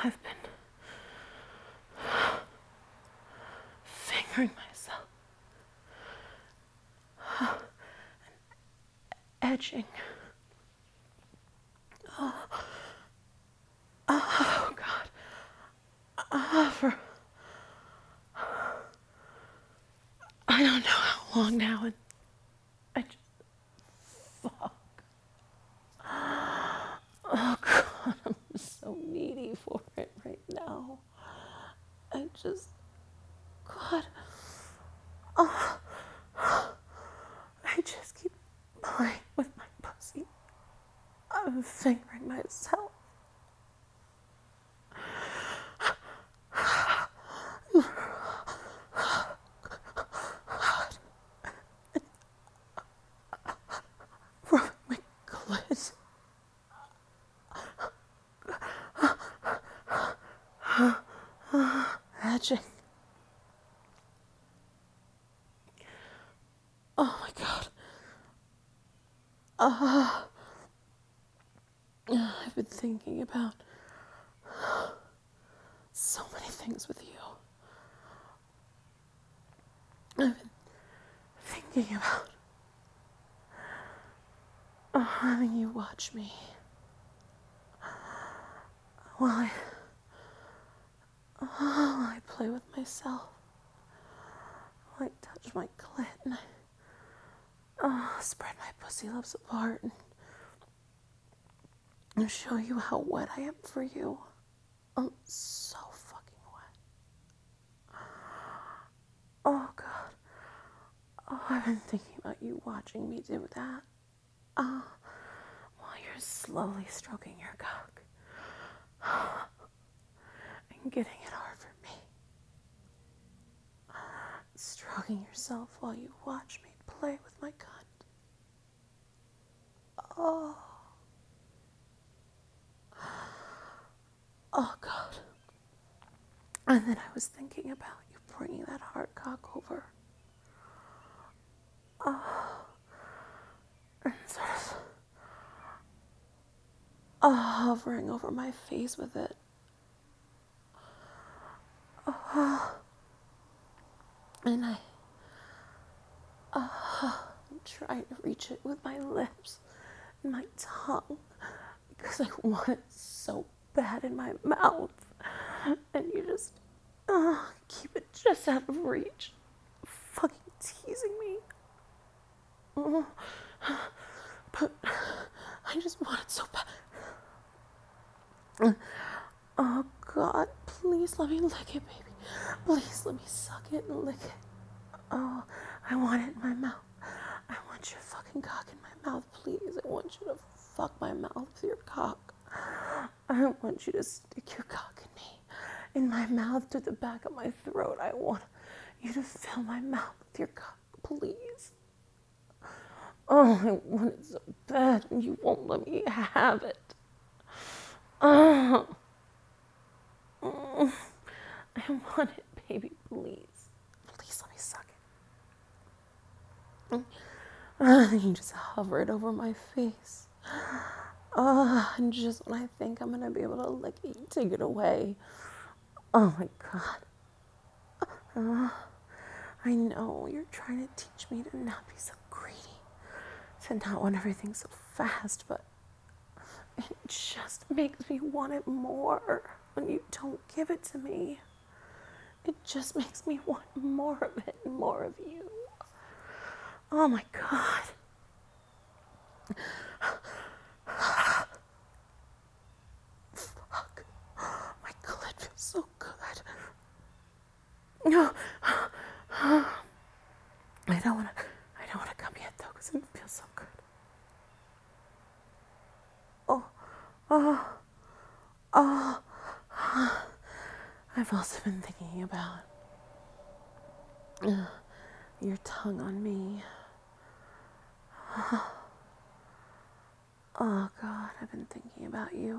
I've been fingering myself, edging. Oh God. For I don't know how long now, and I just fuck. Oh God, I'm so needy for it right now. I just God. Oh, I just keep playing with my pussy. I'm fingering myself. Rubbing my clit. Edging. Oh my God. I've been thinking about so many things with you. I've been thinking about having you watch me while I play with myself. While I touch my clit and I spread my pussy lips apart and show you how wet I am for you. I'm so fucking wet. Oh God. Oh, I've been thinking about you watching me do that. While you're slowly stroking your cock and getting it hard for me. Stroking yourself while you watch me play with my cunt. Oh. Oh God. And then I was thinking about you bringing that hard cock over. And sort of hovering over my face with it. And I'm trying to reach it with my lips and my tongue because I want it so bad in my mouth. And you just keep it just out of reach. Fucking teasing me. But I just want it so bad. Oh God, please let me lick it, baby. Please let me suck it and lick it. Oh, I want it in my mouth. I want your fucking cock in my mouth, please. I want you to fuck my mouth with your cock. I want you to stick your cock in my mouth to the back of my throat. I want you to fill my mouth with your cock, please. Oh, I want it so bad, and you won't let me have it. Oh, I want it, baby, please. Please let me suck it. You just hover it over my face. And just when I think I'm gonna be able to lick it, you take it away. Oh my God. I know you're trying to teach me to not be so greedy, to not want everything so fast, but it just makes me want it more when you don't give it to me. It just makes me want more of it and more of you. Oh my God. Fuck. My clit feels so good. No. I don't wanna come yet though, because it feels so good. I've also been thinking about your tongue on me. Oh God, I've been thinking about you.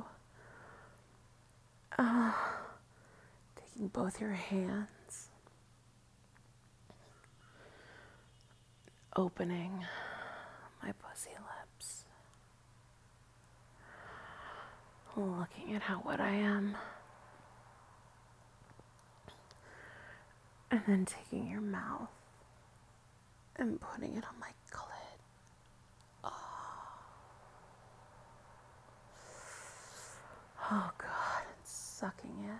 Taking both your hands, opening my pussy lips, looking at how wet I am, And then taking your mouth and putting it on my clit. Oh God, and sucking it.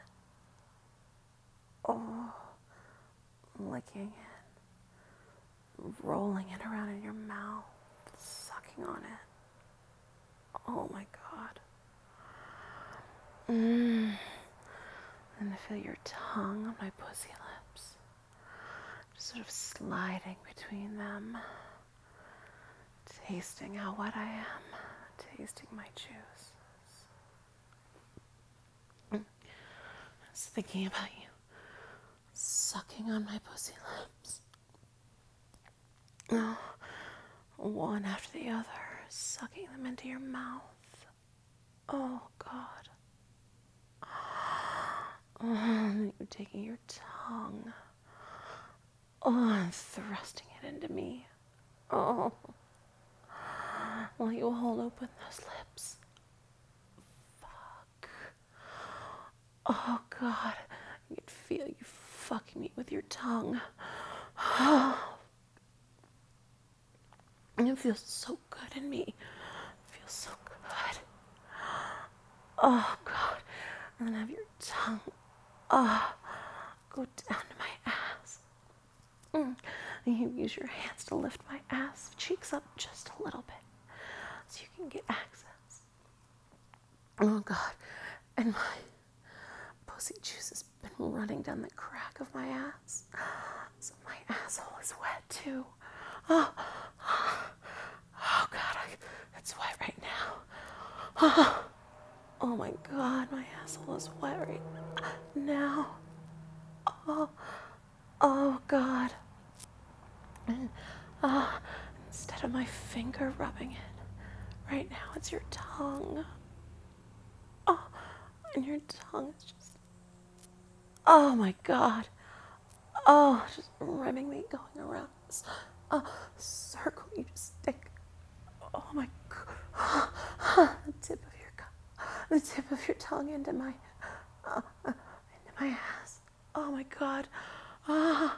Oh, licking it, rolling it around in your mouth, sucking on it. Oh my God. And I feel your tongue on my pussy lips, just sort of sliding between them, tasting how wet I am, tasting my juice. Just thinking about you, sucking on my pussy lips. Oh, one after the other, sucking them into your mouth. Oh, God. Oh, and you're taking your tongue. Oh, and thrusting it into me. Oh. While you hold open those lips. Fuck. Oh, God. I can feel you fucking me with your tongue. And it feels so good in me. It feels so good. Oh, God. And then have your tongue, go down to my ass. And you use your hands to lift my ass cheeks up just a little bit so you can get access. Oh, God. And my pussy juice has been running down the crack of my ass. So my asshole is wet, too. Oh, God. It's wet right now. Oh my God, my asshole is wet right now. Oh God. And, instead of my finger rubbing it, right now it's your tongue. Oh, and your tongue is just, oh my God. Oh, just rimming me, going around this circle. You just stick, oh my God, the tip of your tongue into my ass. Oh my God. Oh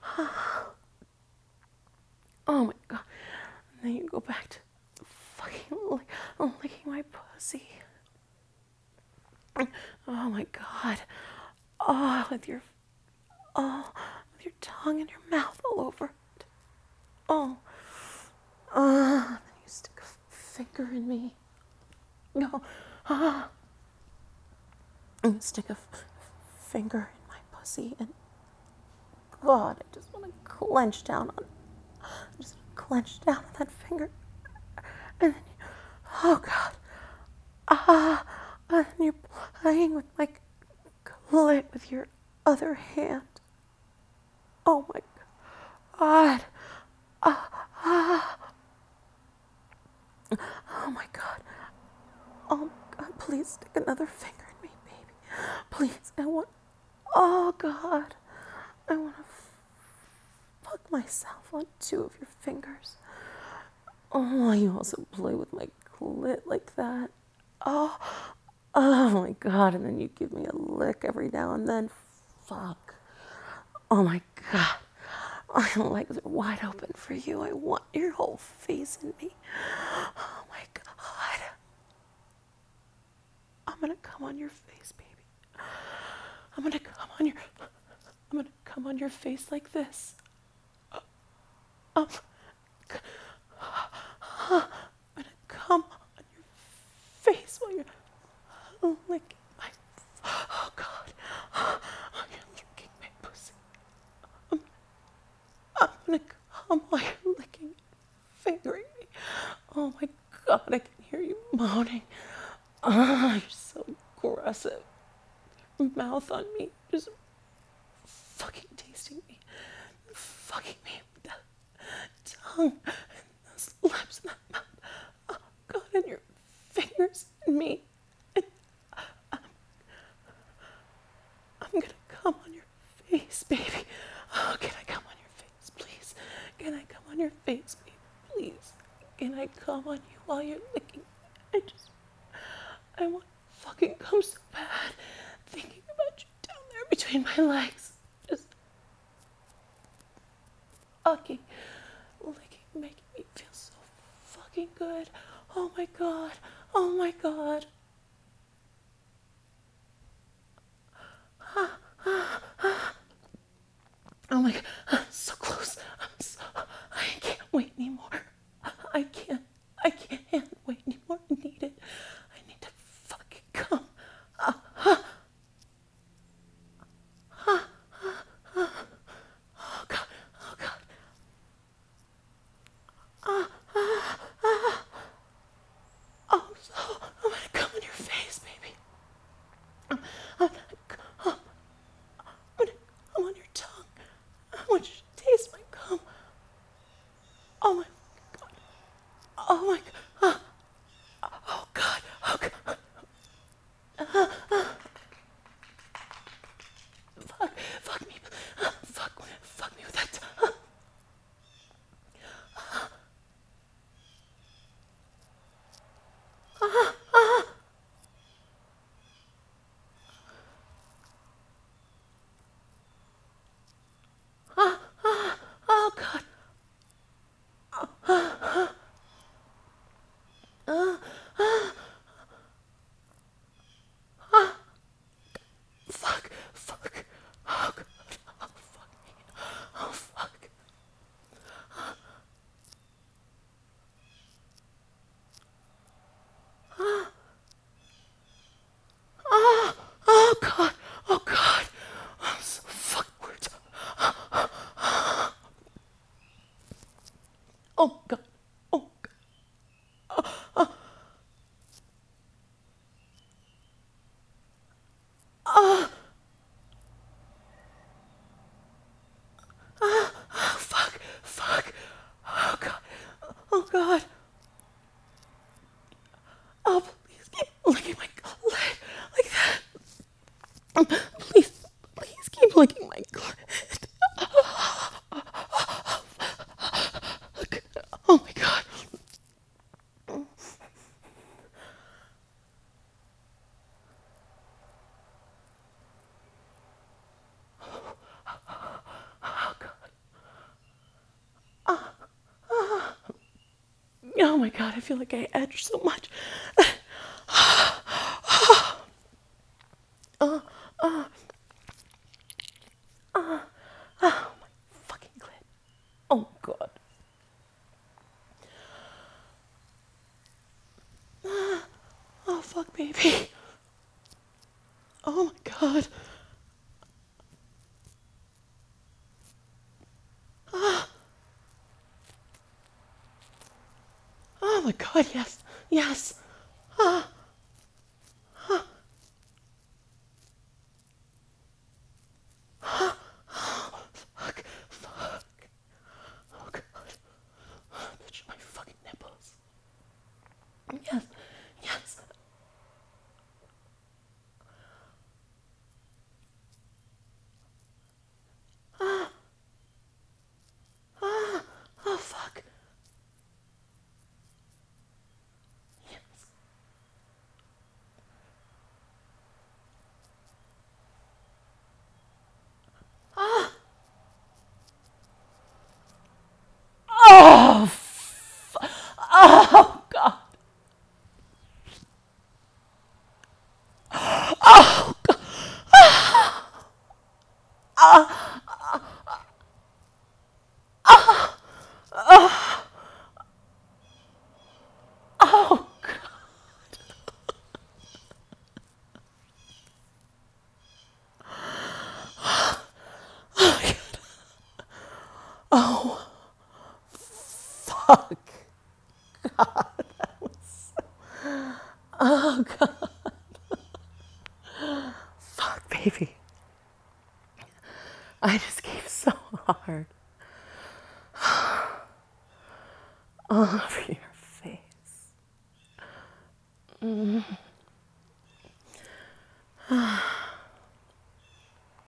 my God. And then you go back to fucking licking my pussy. Oh my God. Oh, with your tongue and your mouth all over it. Oh. And then you stick a finger in me. No. And you stick a finger in my pussy, and God, I just want to clench down on that finger. And then oh God. And you're playing with my clit with your other hand. Oh my God. Oh my God. Oh my God, please stick another finger in me, baby. Please, oh God. I want to fuck myself on two of your fingers. Oh, you also play with my clit like that. Oh my God. And then you give me a lick every now and then. Fuck. Oh my God. My legs are wide open for you. I want your whole face in me. Oh my God. I'm gonna come on your face, baby. I'm gonna come on your face like this. I'm gonna come on your face while you're licking my. Oh God. You're licking my pussy. I'm gonna come while you're licking, fingering me. Oh my God, I can hear you moaning. You're so aggressive. Mouth on me, just fucking tasting me, fucking me with that tongue, and those lips, and that mouth. Oh God, and your fingers in me. And I'm gonna come on your face, baby. Oh, can I come on your face, please? Can I come on your face, baby, please? Can I come on you while you're licking? I want to fucking come so bad. Thinking about you down there between my legs. Just fucking licking, making me feel so fucking good. Oh my god. Oh my god. Oh my god. I'm so close. I can't wait anymore. I can't. I can't wait anymore. I need it. I need to fucking come. Oh god. Oh god. Oh, so I'm gonna come in your face, baby. I'm, I'm on your tongue. I want you to taste my cum. Oh my god. Oh my god. Oh god. Oh god. Fuck me. Fuck me with that tongue. Oh god. Fuck. Oh god. Oh fuck me. Oh fuck. Oh god. Oh god. I'm so fucking weird. Oh god. Oh god. Oh fuck. Oh god. Oh god. Oh please keep licking my clit like that. Please keep licking my clit. Oh my god. Oh my god, I feel like I edged so much. Oh my fucking clit. Oh god. Oh fuck baby. Oh my god. Oh my god, yes. Yes. Fuck. Oh god. Touch my fucking nipples. Yes. Yes. Oh fuck. Yes. Oh. Oh god. Oh god. Oh fuck. Oh god. Fuck baby. I just gave so hard. All over your face.